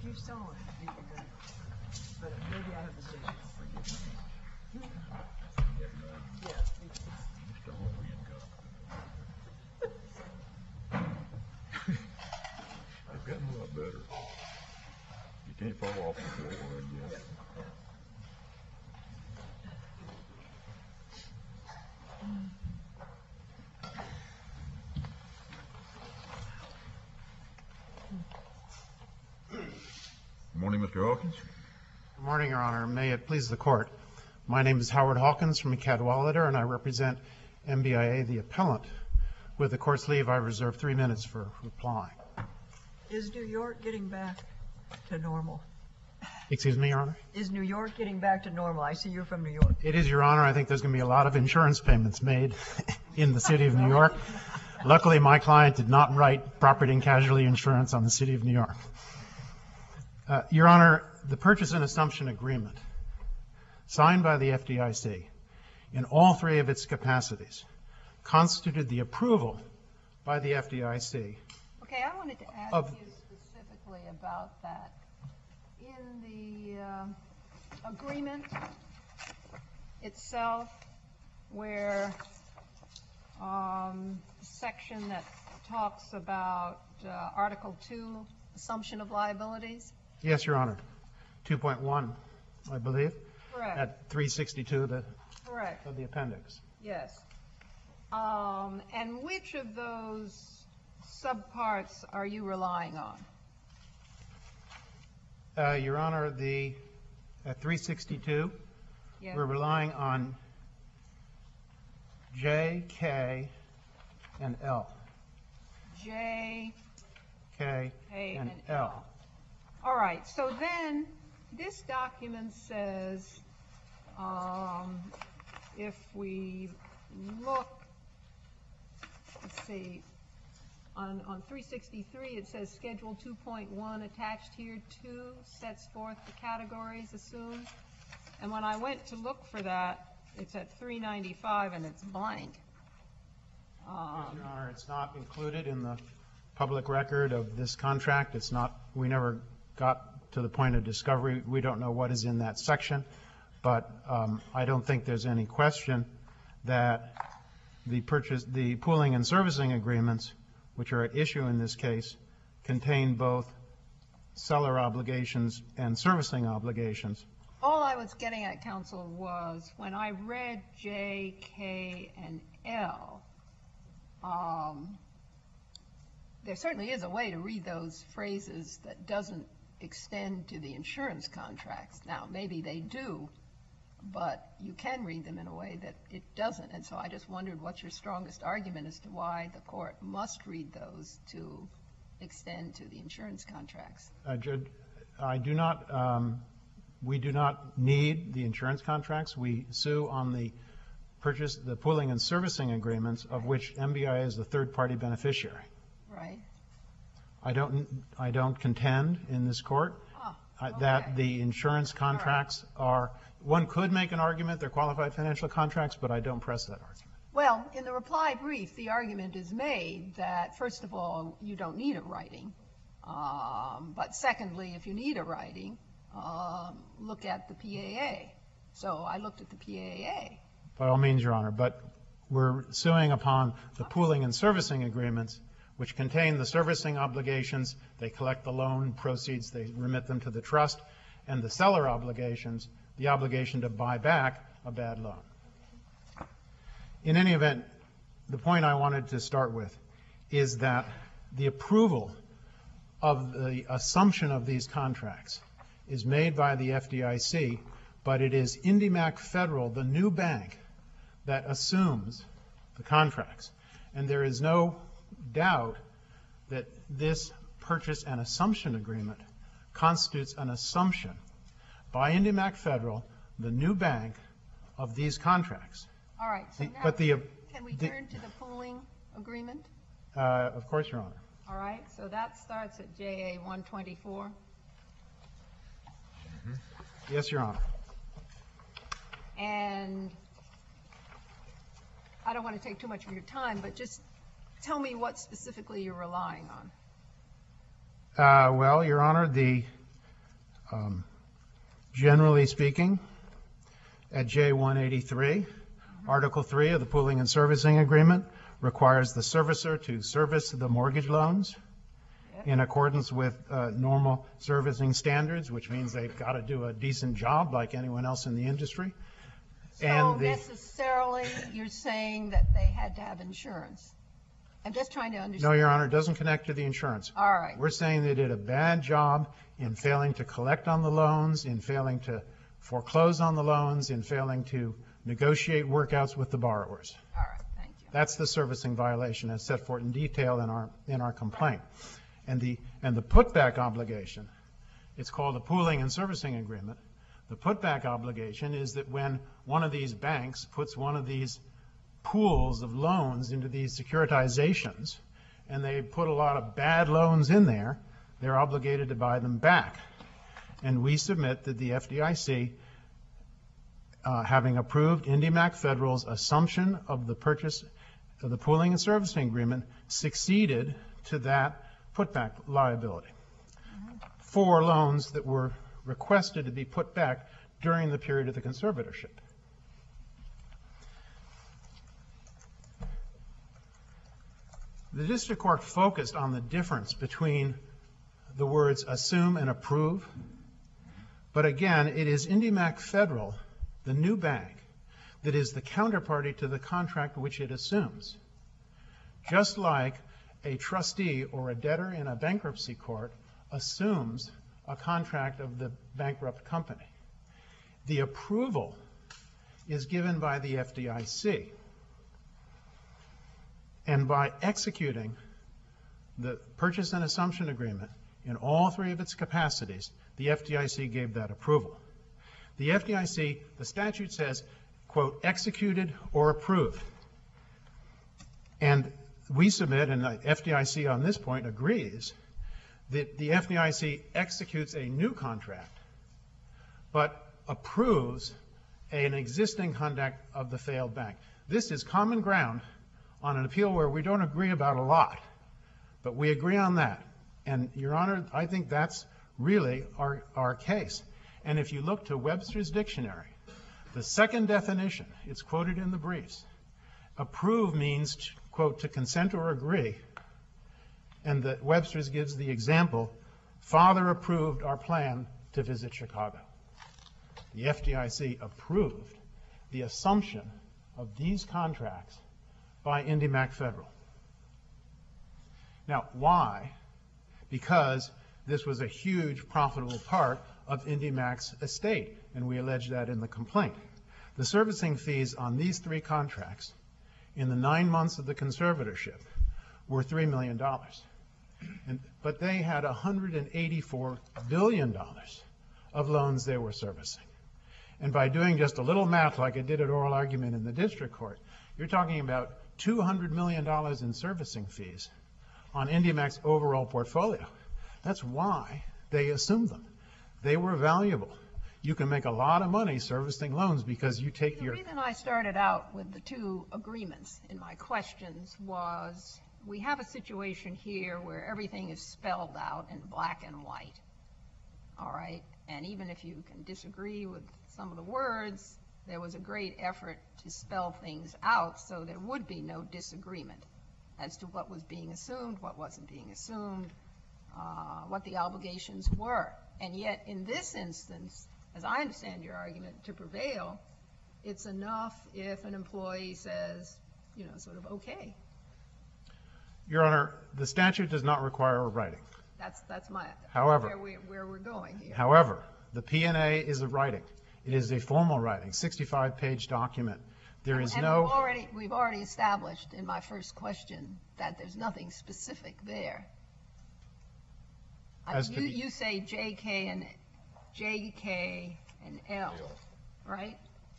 you saw it, you could go. But maybe I have a station. Yeah. I've gotten a lot better. You can't fall off the floor, I guess. Good morning, Mr. Hawkins. Good morning, Your Honor. May it please the Court. My name is Howard Hawkins from Cadwallader, and I represent MBIA, the appellant. With the Court's leave, I reserve 3 minutes for reply. Is New York getting back to normal? Excuse me, Your Honor? Is New York getting back to normal? I see you're from New York. It is, Your Honor. I think there's going to be a lot of insurance payments made in the city of New York. Luckily, my client did not write property and casualty insurance on the city of New York. Your Honor, the purchase and assumption agreement signed by the FDIC in all 3 of its capacities constituted the approval by the FDIC. Okay, I wanted to ask you specifically about that. In the agreement itself, where section that talks about Article 2, assumption of liabilities? Yes, Your Honor. 2.1, I believe. Correct. At 362 Correct. of the appendix. Yes. And which of those subparts are you relying on? Your Honor, at 362, Yes. we're relying on J, K, and L. J, K, K, and and L. All right, so then this document says, if we look, let's see, on 363 it says Schedule 2.1 attached here 2 sets forth the categories assumed. And when I went to look for that, it's at 395 and it's blank. Your Honor, it's not included in the public record of this contract. It's not, we never got to the point of discovery. We don't know what is in that section, but I don't think there's any question that the pooling and servicing agreements, which are at issue in this case, contain both seller obligations and servicing obligations. All I was getting at, counsel, was when I read J, K, and L, there certainly is a way to read those phrases that doesn't extend to the insurance contracts. Now, maybe they do, but you can read them in a way that it doesn't. And so I just wondered what's your strongest argument as to why the court must read those to extend to the insurance contracts. Judge, we do not need the insurance contracts. We sue on the pooling and servicing agreements, of which MBIA is the third-party beneficiary. Right. I don't contend in this court that the insurance contracts are, one could make an argument they're qualified financial contracts, but I don't press that argument. Well, in the reply brief, the argument is made that, first of all, you don't need a writing. But secondly, if you need a writing, look at the PAA. So I looked at the PAA. By all means, Your Honor, but we're suing upon the pooling and servicing agreements, which contain the servicing obligations. They collect the loan proceeds, they remit them to the trust, and the seller obligations, the obligation to buy back a bad loan. In any event, the point I wanted to start with is that the approval of the assumption of these contracts is made by the FDIC, but it is IndyMac Federal, the new bank, that assumes the contracts. And there is no doubt that this purchase and assumption agreement constitutes an assumption by IndyMac Federal, the new bank, of these contracts. All right. So now, can we turn to the pooling agreement? Of course, Your Honor. All right. So that starts at JA 124. Yes, Your Honor. And I don't want to take too much of your time, but just tell me what specifically you're relying on. Well, Your Honor, Generally speaking, at J183, Article 3 of the Pooling and Servicing Agreement requires the servicer to service the mortgage loans in accordance with normal servicing standards, which means they've got to do a decent job like anyone else in the industry. So necessarily, you're saying that they had to have insurance? I'm just trying to understand. No, Your Honor, it doesn't connect to the insurance. All right. We're saying they did a bad job in failing to collect on the loans, in failing to foreclose on the loans, in failing to negotiate workouts with the borrowers. All right, thank you. That's the servicing violation as set forth in detail in our complaint. And the putback obligation, it's called a pooling and servicing agreement. The putback obligation is that when one of these banks puts one of these pools of loans into these securitizations, and they put a lot of bad loans in there, they're obligated to buy them back. And we submit that the FDIC, having approved IndyMac Federal's assumption of the purchase of the pooling and servicing agreement, succeeded to that putback liability for loans that were requested to be put back during the period of the conservatorship. The district court focused on the difference between the words assume and approve, but again, it is IndyMac Federal, the new bank, that is the counterparty to the contract which it assumes. Just like a trustee or a debtor in a bankruptcy court assumes a contract of the bankrupt company. The approval is given by the FDIC. And by executing the purchase and assumption agreement in all three of its capacities, the FDIC gave that approval. The FDIC, the statute says, quote, executed or approved. And we submit, and the FDIC on this point agrees, that the FDIC executes a new contract, but approves an existing contract of the failed bank. This is common ground on an appeal where we don't agree about a lot, but we agree on that. And, Your Honor, I think that's really our case. And if you look to Webster's dictionary, the second definition, it's quoted in the briefs, approve means, quote, to consent or agree. And the Webster's gives the example, Father approved our plan to visit Chicago. The FDIC approved the assumption of these contracts by IndyMac Federal. Now, why? Because this was a huge profitable part of IndyMac's estate, and we allege that in the complaint. The servicing fees on these three contracts in the 9 months of the conservatorship were $3 million. But they had $184 billion of loans they were servicing. And by doing just a little math like I did at oral argument in the district court, you're talking about $200 million in servicing fees on IndyMac's overall portfolio. That's why they assumed them. They were valuable. You can make a lot of money servicing loans because you take your... The reason I started out with the two agreements in my questions was we have a situation here where everything is spelled out in black and white, all right? And even if you can disagree with some of the words, there was a great effort to spell things out so there would be no disagreement as to what was being assumed, what wasn't being assumed, what the obligations were. And yet, in this instance, as I understand your argument, to prevail, it's enough if an employee says, you know, sort of, okay. Your Honor, the statute does not require a writing. That's my, However, where we're going here. However, the P&A is a writing. It is a formal writing, 65-page document. There is and no... we've already established in my first question that there's nothing specific there. You say JK and L, right?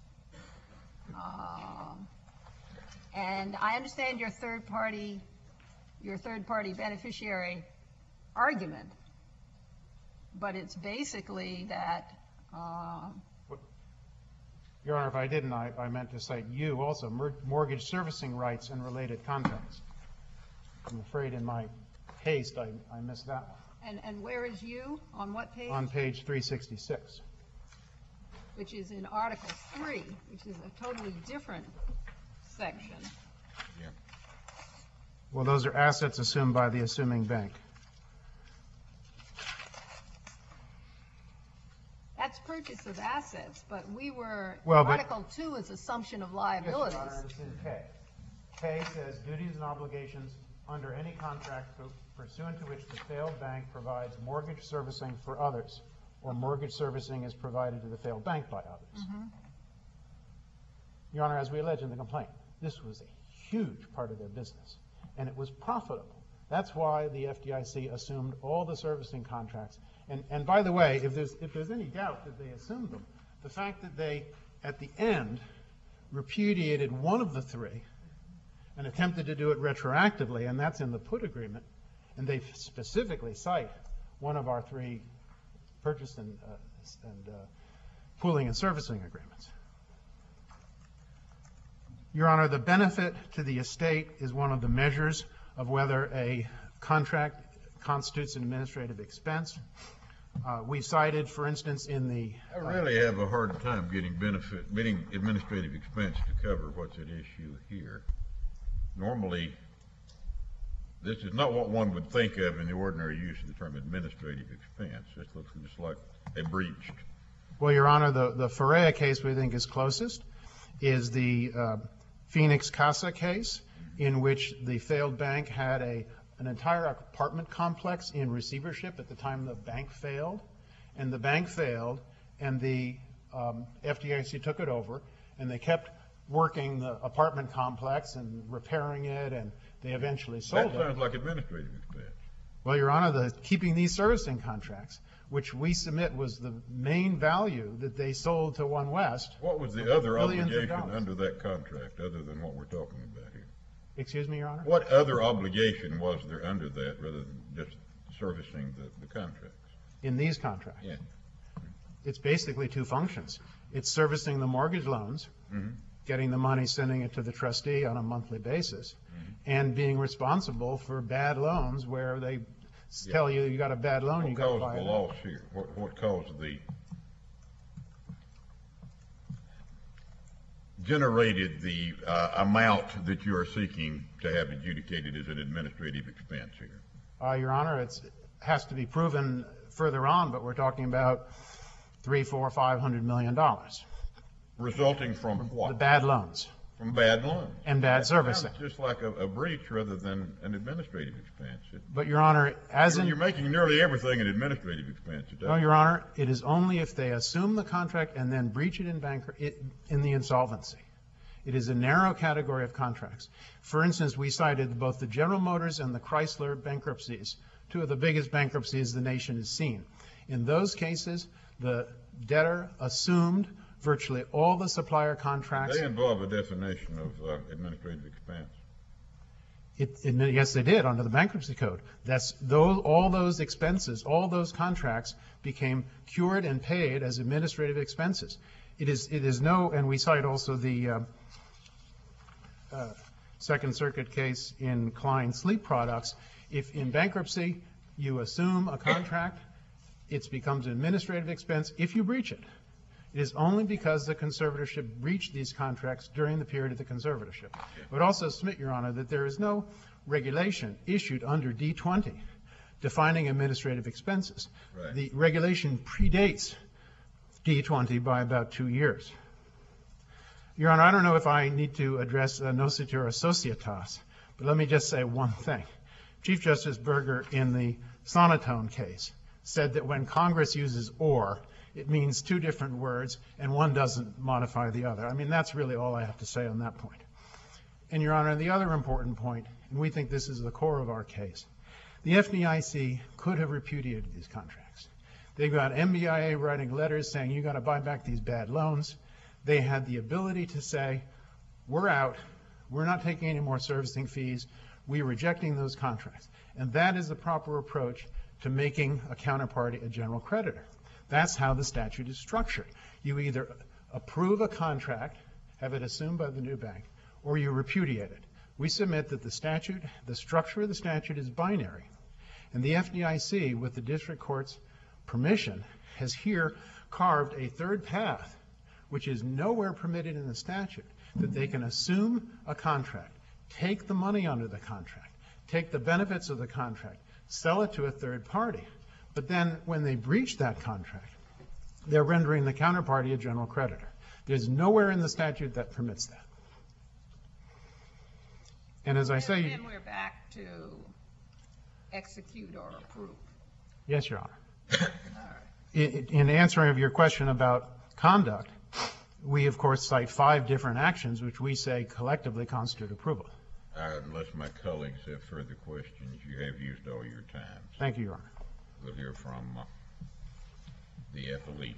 And I understand your third party beneficiary argument, but it's basically that. Your Honor, if I didn't, I meant to cite you also, mortgage servicing rights and related contracts. I'm afraid in my haste I missed that one. And where is you? On what page? On page 366. Which is in Article 3, which is a totally different section. Well, those are assets assumed by the assuming bank. That's purchase of assets, but we were, Well, but- Article 2 is assumption of liabilities. Yes, Your Honor, it's in K. K says duties and obligations under any contract pursuant to which the failed bank provides mortgage servicing for others, or mortgage servicing is provided to the failed bank by others. Your Honor, as we allege in the complaint, this was a huge part of their business, and it was profitable. That's why the FDIC assumed all the servicing contracts. And by the way, if there's any doubt that they assumed them, the fact that they, at the end, repudiated one of the three and attempted to do it retroactively, and that's in the put agreement, and they specifically cite one of our three purchase and pooling and servicing agreements. Your Honor, the benefit to the estate is one of the measures of whether a contract constitutes an administrative expense. We cited, for instance, in the... I really have a hard time getting administrative expense to cover what's at issue here. Normally, this is not what one would think of in the ordinary use of the term administrative expense. This looks just like a breached. Well, Your Honor, the Ferrea case we think is closest is the Phoenix Casa case, in which the failed bank had an entire apartment complex in receivership at the time the bank failed, and the bank failed, and the FDIC took it over, and they kept working the apartment complex and repairing it, and they eventually sold it. That sounds like administrative expense. Well, Your Honor, keeping these servicing contracts, which we submit was the main value that they sold to One West. What was the other Millions of obligation dollars. under that contract, other than what we're talking about here? Excuse me, Your Honor? What other obligation was there under that, rather than just servicing the contracts? In these contracts. Yeah. It's basically two functions. It's servicing the mortgage loans, getting the money, sending it to the trustee on a monthly basis, and being responsible for bad loans where they tell you got a bad loan, you got to What buy caused it. the loss here? What caused the generated the amount that you are seeking to have adjudicated as an administrative expense here? Your Honor, it has to be proven further on, but we're talking about $300, $400, $500 million. Resulting from what? The bad loans From bad loans. and bad That servicing. sounds just like a breach rather than an administrative expense. But, Your Honor, You're making nearly everything an administrative expense. No, Your Honor, it is only if they assume the contract and then breach it in the insolvency. It is a narrow category of contracts. For instance, we cited both the General Motors and the Chrysler bankruptcies, two of the biggest bankruptcies the nation has seen. In those cases, the debtor assumed virtually all the supplier contracts. They involve a definition of administrative expense. Yes, they did under the bankruptcy code. All those expenses, all those contracts became cured and paid as administrative expenses. It is no, and we cite also the Second Circuit case in Klein Sleep Products. If in bankruptcy you assume a contract, it becomes an administrative expense if you breach it. It is only because the conservatorship breached these contracts during the period of the conservatorship. I would also submit, Your Honor, that there is no regulation issued under D20 defining administrative expenses. Right. The regulation predates D20 by about 2 years. Your Honor, I don't know if I need to address nocitur societas, but let me just say one thing. Chief Justice Berger in the Sonotone case said that when Congress uses or, it means two different words, and one doesn't modify the other. I mean, that's really all I have to say on that point. And, Your Honor, the other important point, and we think this is the core of our case, the FDIC could have repudiated these contracts. They've got MBIA writing letters saying you got to buy back these bad loans. They had the ability to say, we're out, we're not taking any more servicing fees, we're rejecting those contracts. And that is the proper approach to making a counterparty a general creditor. That's how the statute is structured. You either approve a contract, have it assumed by the new bank, or you repudiate it. We submit that the structure of the statute is binary, And the FDIC, with the district court's permission, has here carved a third path, which is nowhere permitted in the statute, that they can assume a contract, take the money under the contract, take the benefits of the contract, sell it to a third party. But then when they breach that contract, they're rendering the counterparty a general creditor. There's nowhere in the statute that permits that. And as I say... And we're back to execute or approve. Yes, Your Honor. All right. In answering of your question about conduct, we, of course, cite 5 different actions which we say collectively constitute approval. Unless my colleagues have further questions, you have used all your time. Thank you, Your Honor. We'll hear from the appellee.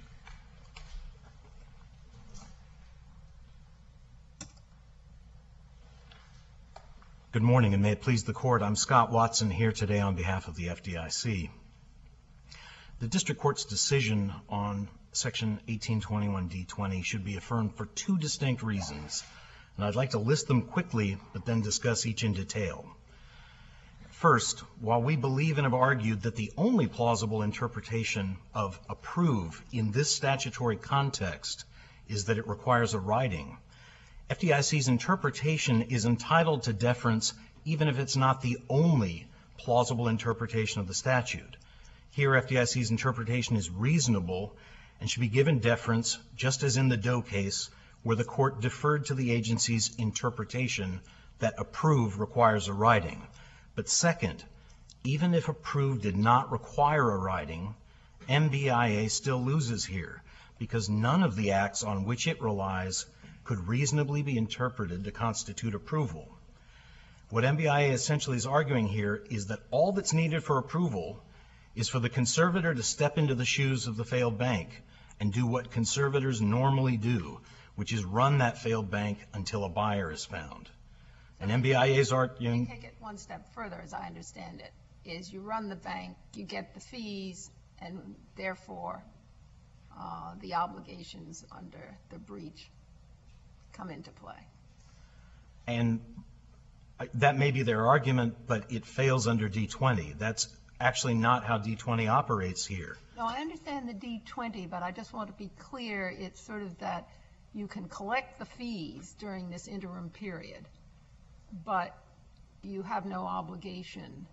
Good morning, and may it please the Court. I'm Scott Watson here today on behalf of the FDIC. The District Court's decision on Section 1821d20 should be affirmed for 2 distinct reasons, and I'd like to list them quickly, but then discuss each in detail. First, while we believe and have argued that the only plausible interpretation of approve in this statutory context is that it requires a writing, FDIC's interpretation is entitled to deference even if it's not the only plausible interpretation of the statute. Here, FDIC's interpretation is reasonable and should be given deference, just as in the Doe case, where the Court deferred to the agency's interpretation that approve requires a writing. But second, even if approve did not require a writing, MBIA still loses here, because none of the acts on which it relies could reasonably be interpreted to constitute approval. What MBIA essentially is arguing here is that all that's needed for approval is for the conservator to step into the shoes of the failed bank and do what conservators normally do, which is run that failed bank until a buyer is found. And MBIA's arguing... Take it one step further, as I understand it, is you run the bank, you get the fees, and therefore the obligations under the breach come into play. And that may be their argument, but it fails under D20. That's actually not how D20 operates here. No, I understand the D20, but I just want to be clear. It's sort of that you can collect the fees during this interim period, but you have no obligation,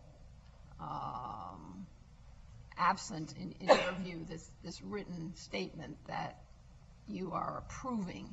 absent, in your view, this written statement that you are approving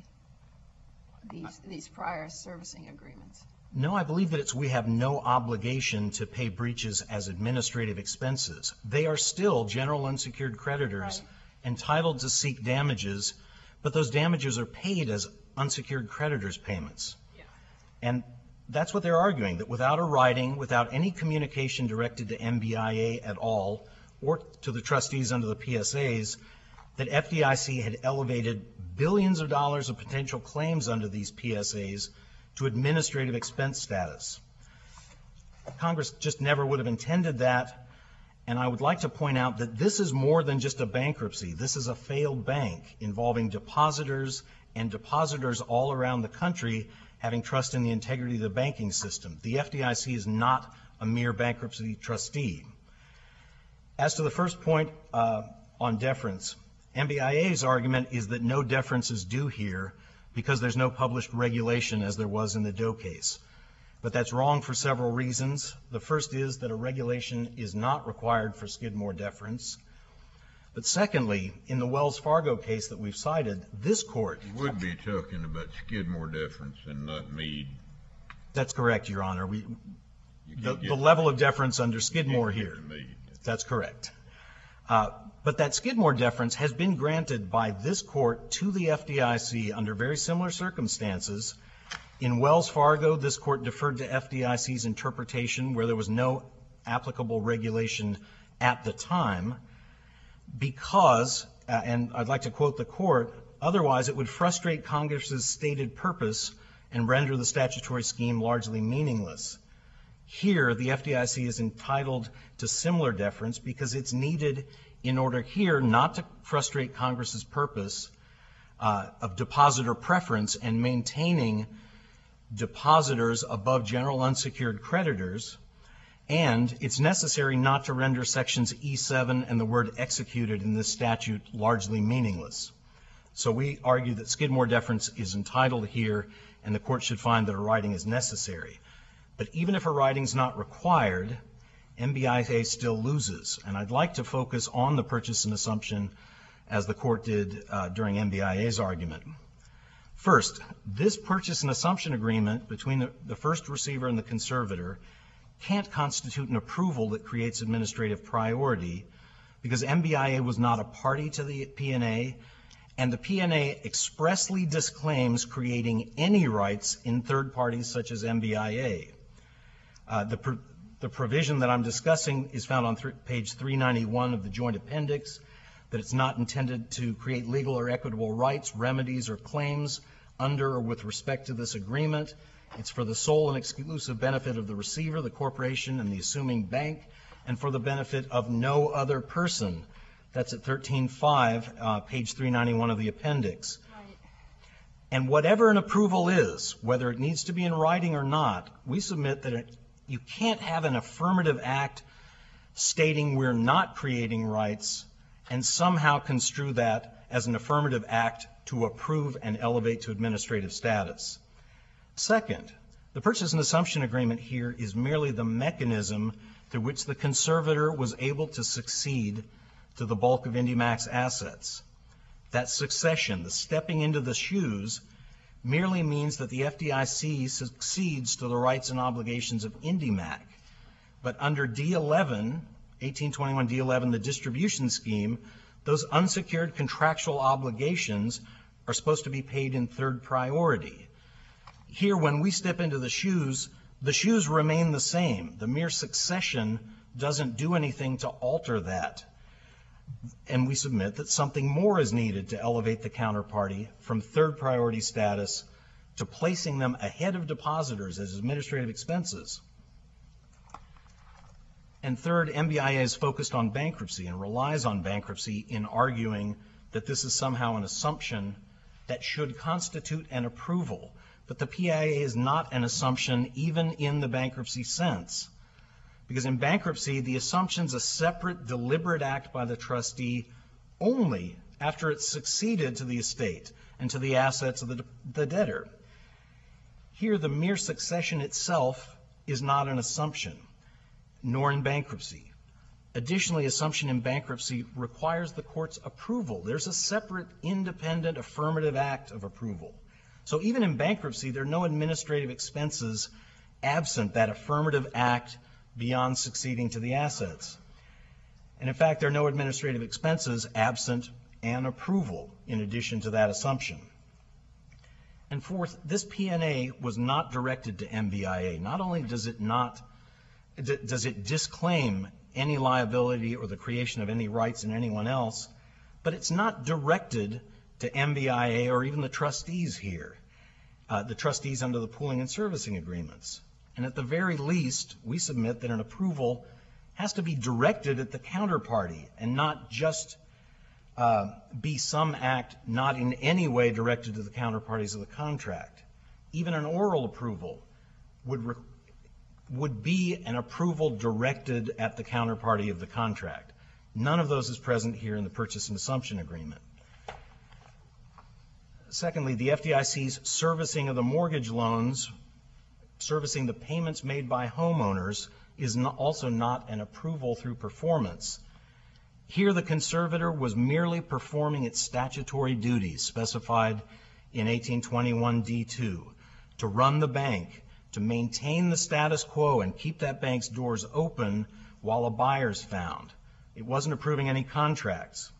these prior servicing agreements. No, I believe that we have no obligation to pay breaches as administrative expenses. They are still general unsecured creditors entitled to seek damages, but those damages are paid as unsecured creditors' payments. Yeah. And that's what they're arguing, that without a writing, without any communication directed to MBIA at all, or to the trustees under the PSAs, that FDIC had elevated billions of dollars of potential claims under these PSAs to administrative expense status. Congress just never would have intended that, and I would like to point out that this is more than just a bankruptcy. This is a failed bank involving depositors and depositors all around the country having trust in the integrity of the banking system. The FDIC is not a mere bankruptcy trustee. As to the first point on deference, MBIA's argument is that no deference is due here because there's no published regulation as there was in the Doe case. But that's wrong for several reasons. The first is that a regulation is not required for Skidmore deference. But secondly, in the Wells Fargo case that we've cited, this court... You would be talking about Skidmore deference and not Meade. That's correct, Your Honor. The level of deference under Skidmore here. That's correct. But that Skidmore deference has been granted by this court to the FDIC under very similar circumstances. In Wells Fargo, this court deferred to FDIC's interpretation where there was no applicable regulation at the time because, and I'd like to quote the court, otherwise it would frustrate Congress's stated purpose and render the statutory scheme largely meaningless. Here, the FDIC is entitled to similar deference because it's needed in order here not to frustrate Congress's purpose of depositor preference and maintaining depositors above general unsecured creditors, And it's necessary not to render sections E7 and the word executed in this statute largely meaningless. So we argue that Skidmore deference is entitled here, and the court should find that a writing is necessary. But even if a writing is not required, MBIA still loses. And I'd like to focus on the purchase and assumption as the court did during MBIA's argument. First, this purchase and assumption agreement between the first receiver and the conservator can't constitute an approval that creates administrative priority because MBIA was not a party to the P&A, and the P&A expressly disclaims creating any rights in third parties such as MBIA. The provision that I'm discussing is found on page 391 of the joint appendix, that it's not intended to create legal or equitable rights, remedies, or claims under or with respect to this agreement. It's for the sole and exclusive benefit of the receiver, the corporation, and the assuming bank, and for the benefit of no other person. That's at 13.5, page 391 of the appendix. Right. And whatever an approval is, whether it needs to be in writing or not, we submit that you can't have an affirmative act stating we're not creating rights and somehow construe that as an affirmative act to approve and elevate to administrative status. Second, the purchase and assumption agreement here is merely the mechanism through which the conservator was able to succeed to the bulk of IndyMac's assets. That succession, the stepping into the shoes, merely means that the FDIC succeeds to the rights and obligations of IndyMac. But under D11, 1821 D11, the distribution scheme, those unsecured contractual obligations are supposed to be paid in third priority. Here, when we step into the shoes remain the same. The mere succession doesn't do anything to alter that. And we submit that something more is needed to elevate the counterparty from third priority status to placing them ahead of depositors as administrative expenses. And third, MBIA is focused on bankruptcy and relies on bankruptcy in arguing that this is somehow an assumption that should constitute an approval. But the PIA is not an assumption even in the bankruptcy sense. Because in bankruptcy, the assumption's a separate, deliberate act by the trustee only after it's succeeded to the estate and to the assets of the debtor. Here, the mere succession itself is not an assumption, nor in bankruptcy. Additionally, assumption in bankruptcy requires the court's approval. There's a separate, independent, affirmative act of approval. So even in bankruptcy, there are no administrative expenses absent that affirmative act beyond succeeding to the assets. And in fact, there are no administrative expenses absent an approval in addition to that assumption. And fourth, this P&A was not directed to MBIA. Not only does it disclaim any liability or the creation of any rights in anyone else, but it's not directed to MBIA or even the trustees here, the trustees under the pooling and servicing agreements. And at the very least, we submit that an approval has to be directed at the counterparty and not just be some act not in any way directed to the counterparties of the contract. Even an oral approval would be an approval directed at the counterparty of the contract. None of those is present here in the purchase and assumption agreement. Secondly, the FDIC's servicing of the mortgage loans, servicing the payments made by homeowners, is also not an approval through performance. Here, the conservator was merely performing its statutory duties specified in 1821 D2 to run the bank, to maintain the status quo and keep that bank's doors open while a buyer's found. It wasn't approving any contracts.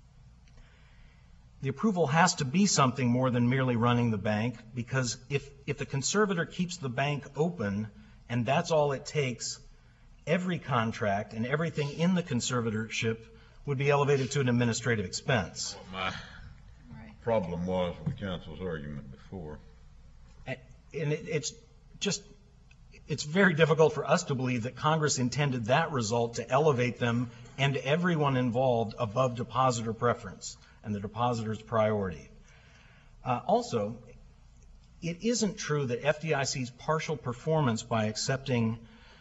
The approval has to be something more than merely running the bank, because if the conservator keeps the bank open and that's all it takes, every contract and everything in the conservatorship would be elevated to an administrative expense. My problem was with counsel's argument before. And it's very difficult for us to believe that Congress intended that result to elevate them and everyone involved above depositor preference and the depositor's priority. Also, it isn't true that FDIC's partial performance by accepting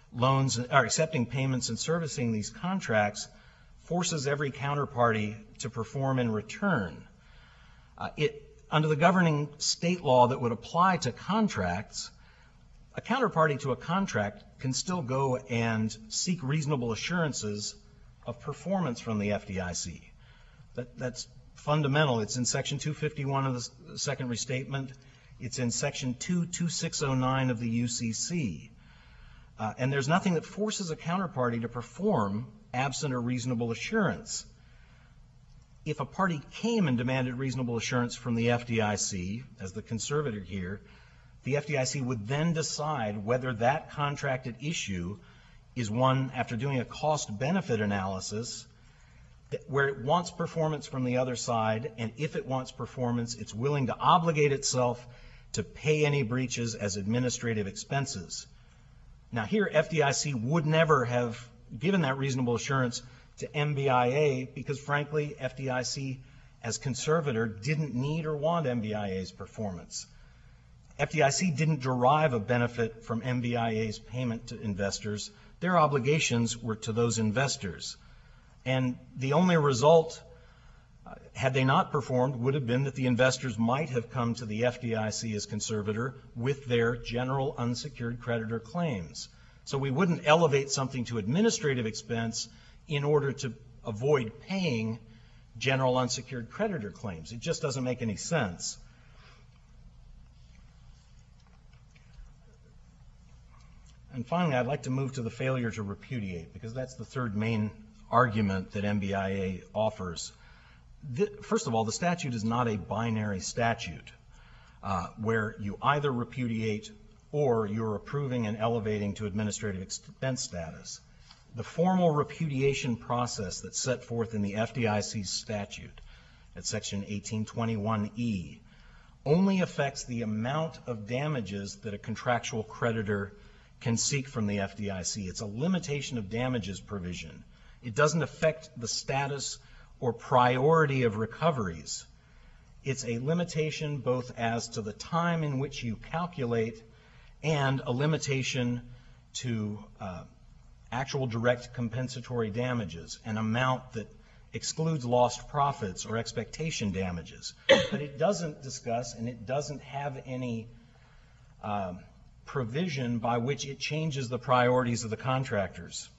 loans, or accepting payments and servicing these contracts forces every counterparty to perform in return. Under the governing state law that would apply to contracts, a counterparty to a contract can still go and seek reasonable assurances of performance from the FDIC. That's fundamental. It's in Section 251 of the Second Restatement. It's in Section 22609 of the UCC. And there's nothing that forces a counterparty to perform absent a reasonable assurance. If a party came and demanded reasonable assurance from the FDIC, as the conservator here, the FDIC would then decide whether that contracted issue is one, after doing a cost-benefit analysis, where it wants performance from the other side, and if it wants performance, it's willing to obligate itself to pay any breaches as administrative expenses. Now here, FDIC would never have given that reasonable assurance to MBIA because, frankly, FDIC, as conservator, didn't need or want MBIA's performance. FDIC didn't derive a benefit from MBIA's payment to investors. Their obligations were to those investors. And the only result, had they not performed, would have been that the investors might have come to the FDIC as conservator with their general unsecured creditor claims. So we wouldn't elevate something to administrative expense in order to avoid paying general unsecured creditor claims. It just doesn't make any sense. And finally, I'd like to move to the failure to repudiate, because that's the third main argument that MBIA offers. First of all, the statute is not a binary statute where you either repudiate or you're approving and elevating to administrative expense status. The formal repudiation process that's set forth in the FDIC statute at Section 1821E only affects the amount of damages that a contractual creditor can seek from the FDIC. It's a limitation of damages provision. It doesn't affect the status or priority of recoveries. It's a limitation both as to the time in which you calculate and a limitation to actual direct compensatory damages, an amount that excludes lost profits or expectation damages. But it doesn't discuss, and it doesn't have any provision by which it changes the priorities of the contractors.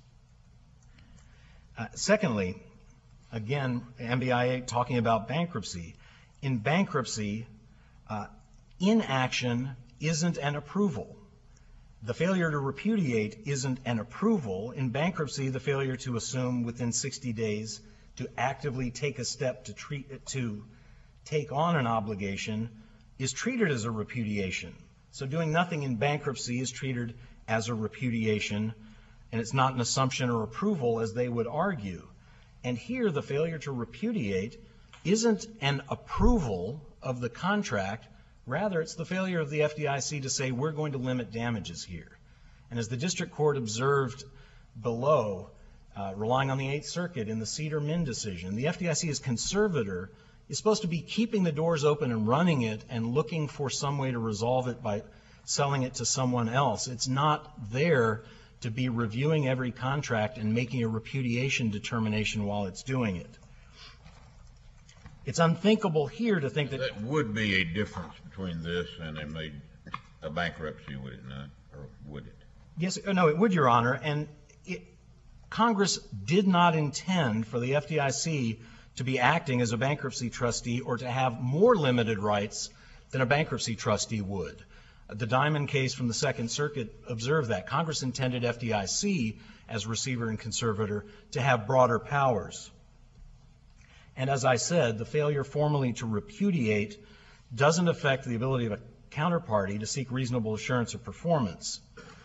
Secondly, again, MBIA talking about bankruptcy. In bankruptcy, inaction isn't an approval. The failure to repudiate isn't an approval. In bankruptcy, the failure to assume within 60 days to actively take a step to take on an obligation is treated as a repudiation. So doing nothing in bankruptcy is treated as a repudiation, and it's not an assumption or approval as they would argue. And here, the failure to repudiate isn't an approval of the contract. Rather, it's the failure of the FDIC to say, we're going to limit damages here. And as the district court observed below, relying on the Eighth Circuit in the Cedar-Min decision, the FDIC as conservator is supposed to be keeping the doors open and running it and looking for some way to resolve it by selling it to someone else. It's not there to be reviewing every contract and making a repudiation determination while it's doing it. It's unthinkable here to think that... That would be a difference between this and a bankruptcy, would it not? Or would it? Yes, no, it would, Your Honor. And Congress did not intend for the FDIC to be acting as a bankruptcy trustee or to have more limited rights than a bankruptcy trustee would. The Diamond case from the Second Circuit observed that. Congress intended FDIC, as receiver and conservator, to have broader powers. And as I said, the failure formally to repudiate doesn't affect the ability of a counterparty to seek reasonable assurance of performance.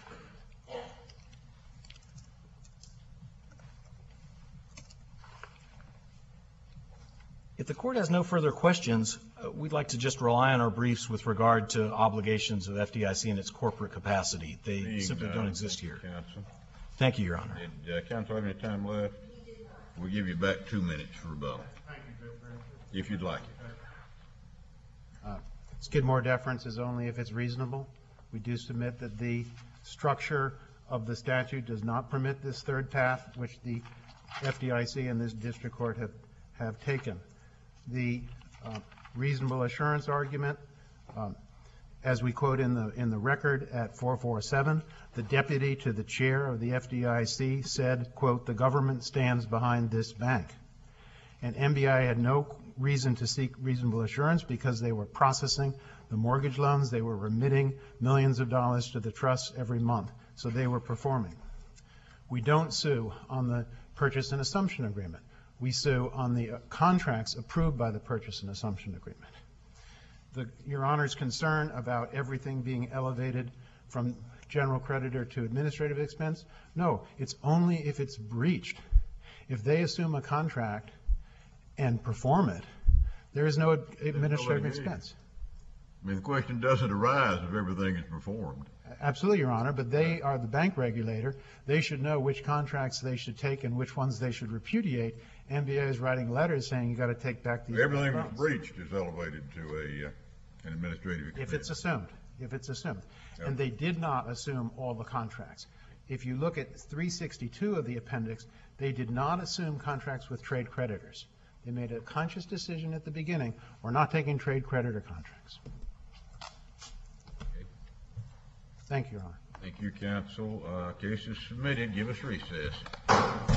If the court has no further questions, we'd like to just rely on our briefs with regard to obligations of FDIC in its corporate capacity. They simply don't exist here. Counsel. Thank you, Your Honor. Did counsel have any time left? We'll give you back 2 minutes for rebuttal. If you'd like it. Skidmore deference is only if it's reasonable. We do submit that the structure of the statute does not permit this third path, which the FDIC and this district court have taken. The reasonable assurance argument, as we quote in the record at 447, the deputy to the chair of the FDIC said, quote, "The government stands behind this bank." And MBI had no reason to seek reasonable assurance because they were processing the mortgage loans. They were remitting millions of dollars to the trust every month. So they were performing. We don't sue on the purchase and assumption agreement. We sue on the contracts approved by the purchase and assumption agreement. Your Honor's concern about everything being elevated from general creditor to administrative expense, no, it's only if it's breached. If they assume a contract and perform it, there is no administrative expense. I mean, the question doesn't arise if everything is performed. Absolutely, Your Honor, but they are the bank regulator. They should know which contracts they should take and which ones they should repudiate. MBA is writing letters saying you got to take back these Everything loans. that's breached is elevated to an administrative expense. If it's assumed. Yep. And they did not assume all the contracts. If you look at 362 of the appendix, they did not assume contracts with trade creditors. They made a conscious decision at the beginning, we're not taking trade creditor contracts. Thank you, Your Honor. Thank you, counsel. Case is submitted. Give us recess.